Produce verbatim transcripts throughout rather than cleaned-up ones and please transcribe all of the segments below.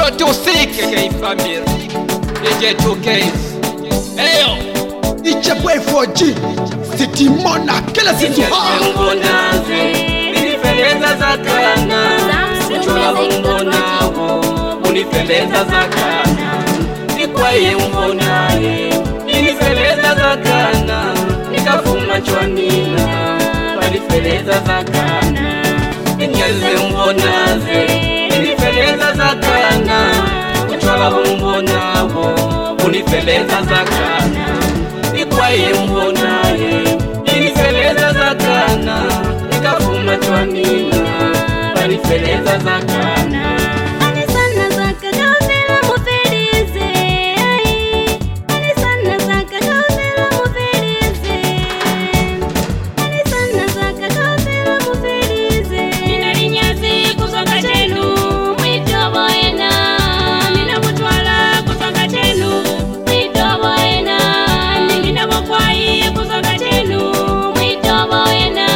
zero two six K family D J two K. Eyo Iche boy four G City Mona kila siku Mbonaze Unipeleza zakana Kuchora mbonago Unipeleza zakana Nikwaye mbonaye Unipeleza zakana Nikafuma chwanina Unipeleza zakana Nyeze mbonaze Unipeleza zakana Kuchora mbonago Unipeleza zakana Nikwaye mbonaye Unipeleza zakana Nikafuma chwanina Unipeleza zakana Anisana zaka gauzela mufelize Anisana zaka gauzela mufelize Anisana zaka gauzela mufelize Nina linyazi kusoka chenu Mwitobo ena Nina kutwala kusoka chenu Mwitobo ena Nina wakwai kusoka chenu Mwitobo ena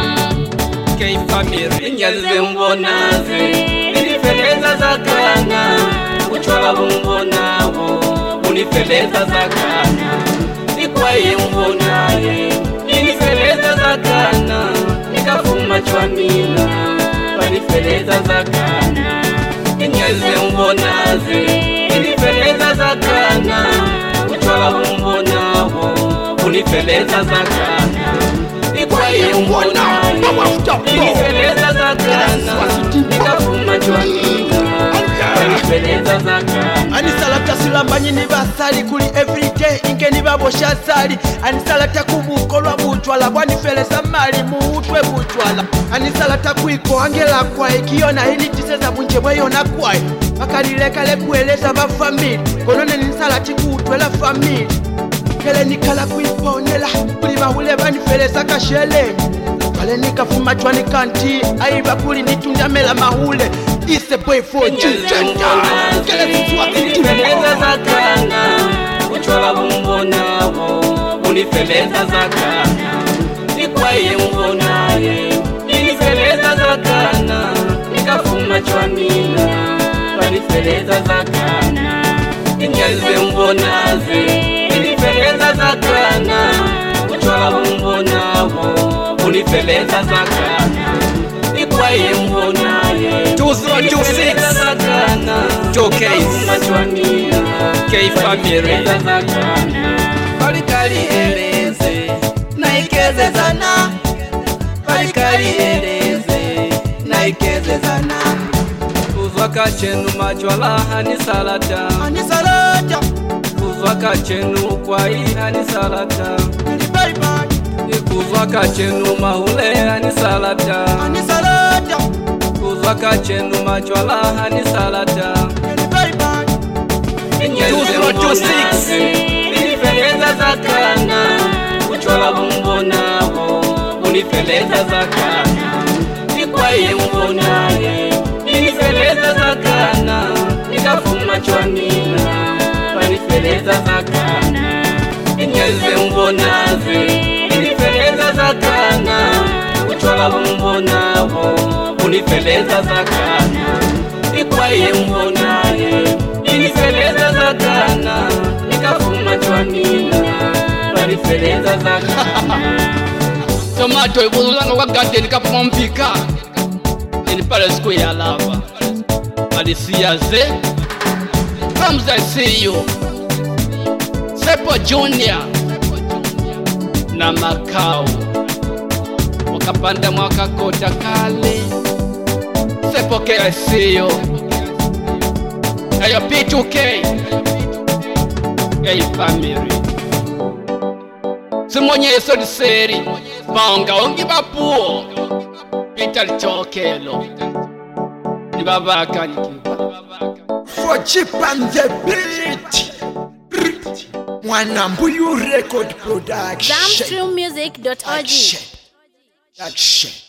K family Nyeze mbonaze Unipeleza zakana Kuchwala mbonago Unipeleza zakana Nikwaye mbonaye Unipeleza zakana Nikafuma chwanina Unipeleza zakana Nyeze mbonaze Unipeleza zakana Kuchwala mbonago Unipeleza zakana Nikwaye mbonaye Unipeleza zakana Nikafuma chwanina Unipeleza zakana Anisalata silambanyi ni basali kuli everyday inge ni babosha sali Anisalata kubukolwa butwala bwanifeleza mali muutwe butwala Anisalata kuiko angela kwa ikiona hili tiseza bunche mweyona kwae Makalileka lekueleza mafamili Konone nisalati kuutwela famili Kele nikala kuiponela kuli bahule banifeleza kashele Kale nikafuma chwani kanti aiba kuli nitundamela mahule Ise boy four G Kele siswati Unipeleza zakana Kuchwala mbonago Unipeleza zakana Nikwaye mbonaye Unipeleza zakana Nikafuma chwanina Unipeleza zakana Nyeze mbonaze Unipeleza zakana Kuchwala mbonago Unipeleza zakana Nikwaye mbonaye two zero two six two K K family Balikali eleze Naikeze zana Balikali eleze Naikeze zana Kuzwa kachenu machwala hani salata Anisalata Kuzwa kachenu kwai hani salata Kuzwa kachenu mahule hani salata Anisalata Kuzwa kachenu machwala hani salata two zero two six Unipeleza zakana Kuchwala mbonago Unipeleza zakana Nikwaye mbonaye Unipeleza zakana Nikafuma chwanina Unipeleza zakana Nyeze mbonaze Unipeleza zakana Kuchwala mbonago Unipeleza zakana Nikwaye mbonaye Unipeleza zakana Nikafuma chwanina Unipeleza zakana Tomato ibuzulanga kwa garden kapuma mpika Ini pale siku ya lava Alisia ze Comes I see you Sepo Junior Na Makao Wakapanda mwaka kota kale Sepo K I see you Ayo P two K K family Simonye yeso diseri Banga ongi bapuo Peter Chokelo Nibabaka nikiba four G and the beat Mwanambuyu record production Zamstreammusic dot org Action Action